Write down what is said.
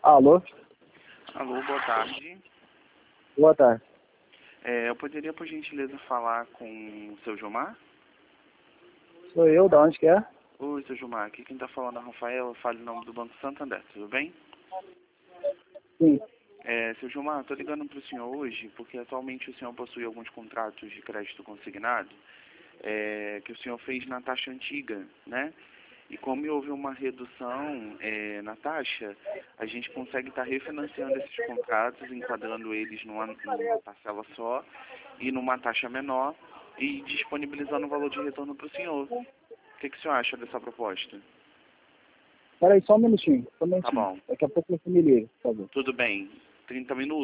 Alô? Alô, boa tarde. Boa tarde. Eu poderia, por gentileza, falar com o seu Gilmar? Sou eu, da onde que é? Oi, seu Gilmar, aqui quem está falando é o Rafael, eu falo em nome do Banco Santander, tudo bem? Sim. Seu Gilmar, estou ligando para o senhor hoje porque atualmente o senhor possui alguns contratos de crédito consignado que o senhor fez na taxa antiga, né? E como houve uma redução na taxa, a gente consegue estar refinanciando esses contratos, enquadrando eles numa parcela só e numa taxa menor e disponibilizando o valor de retorno para o senhor. O que o senhor acha dessa proposta? Peraí, só um minutinho. Tá bom. Daqui a pouco você me liga, por favor. Tudo bem. 30 minutos?